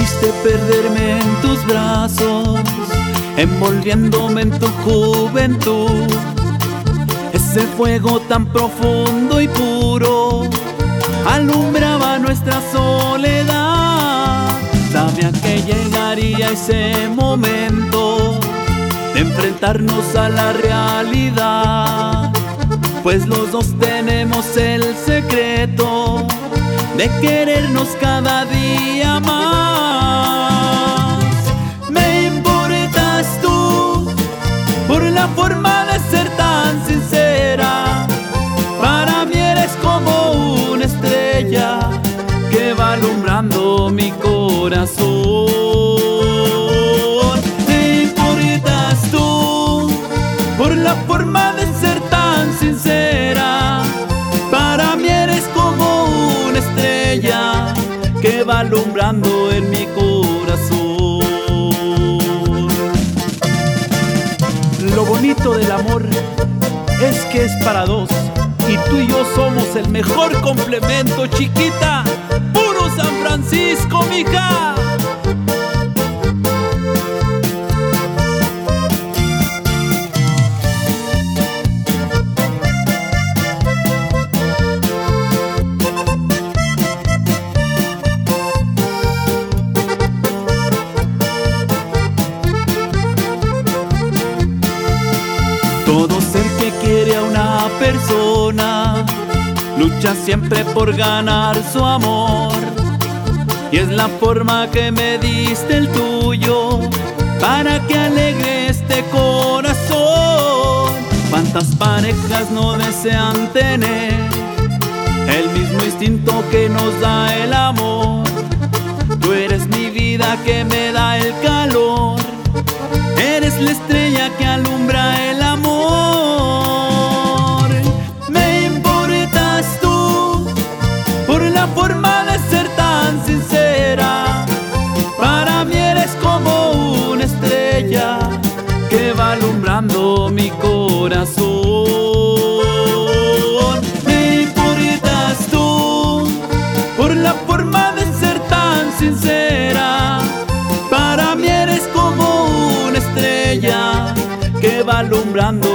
hiciste perderme en tus brazos, envolviéndome en tu juventud. Ese fuego tan profundo y puro alumbraba nuestra soledad. Sabía que llegaría ese momento de enfrentarnos a la realidad, pues los dos tenemos el secreto de querernos cada día más. Me importas tú por la forma de ser tan sincera. Para mí eres como una estrella que va alumbrando mi corazón. Me importas tú por la forma de ser tan sincera. Para mí eres como una estrella que va alumbrando en mi corazón. Lo bonito del amor es que es para dos, y tú y yo somos el mejor complemento, chiquita. Puro San Francisco, mija. Todo ser que quiere a una persona lucha siempre por ganar su amor, y es la forma que me diste el tuyo para que alegre este corazón. ¿Cuántas parejas no desean tener el mismo instinto que nos da el amor? Tú eres mi vida que me da el calor, eres la estrella que alumbra el amor. Me importas tú por la forma de ser tan sincera. Para mí eres como una estrella que va alumbrando mi corazón. Me importas tú por la forma de ser tan sincera. Para mí eres como una estrella que va alumbrando